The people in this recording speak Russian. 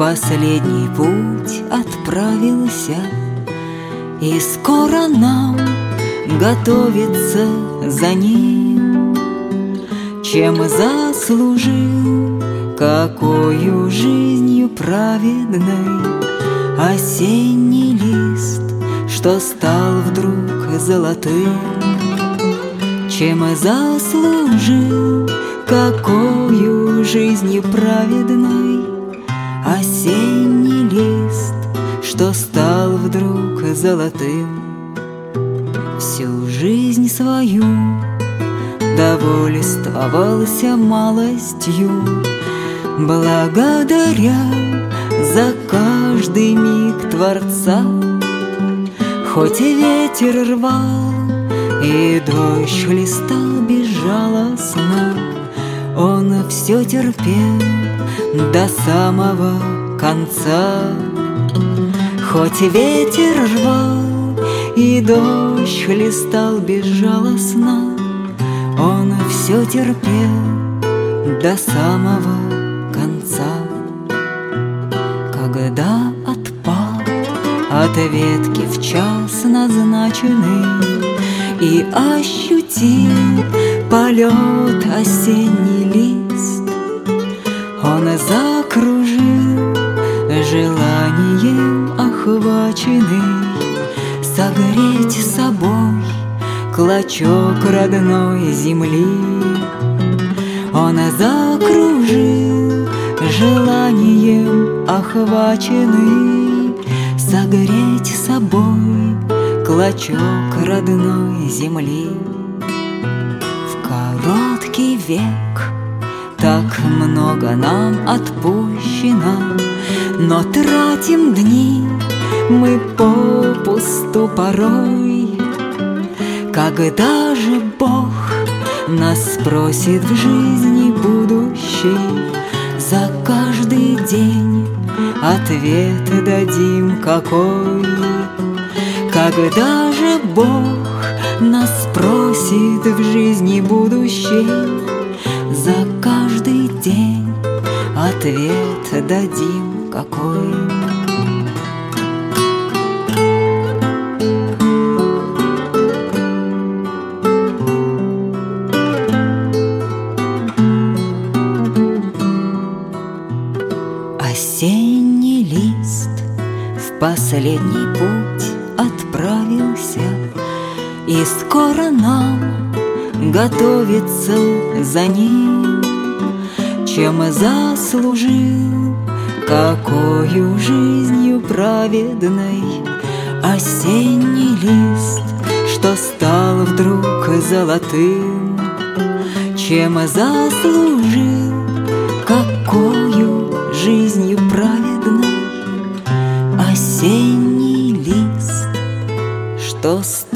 последний путь отправился, и скоро нам готовиться за ним. Чем заслужил, какою жизнью праведной осенний лист, что стал вдруг золотым? Чем заслужил, какою жизнью праведной осенний лист, что стал вдруг золотым? Всю жизнь свою довольствовался малостью, благодаря за каждый миг Творца. Хоть и ветер рвал, и дождь хлестал безжалостно, он все терпел до самого конца. Хоть и ветер рвал, и дождь хлестал безжалостно, он все терпел до самого конца. Когда отпал от ветки в час назначенный и ощутил полет осенний лист, он закружил желанием охваченный согреть собой клочок родной земли. Он закружил желанием охваченный согреть собой клочок родной земли. В короткий век так много нам отпущено, но тратим дни мы попусту порой. Когда же Бог нас спросит в жизни будущей, за каждый день ответ дадим какой? Когда же Бог нас спросит в жизни будущей, за каждый день ответ дадим какой? Осенний лист в последний путь отправился, и скоро нам готовиться за ним. Чем заслужил, какою жизнью праведной осенний лист, что стал вдруг золотым? Чем заслужил, какою жизнью праведной осенний лист, что стал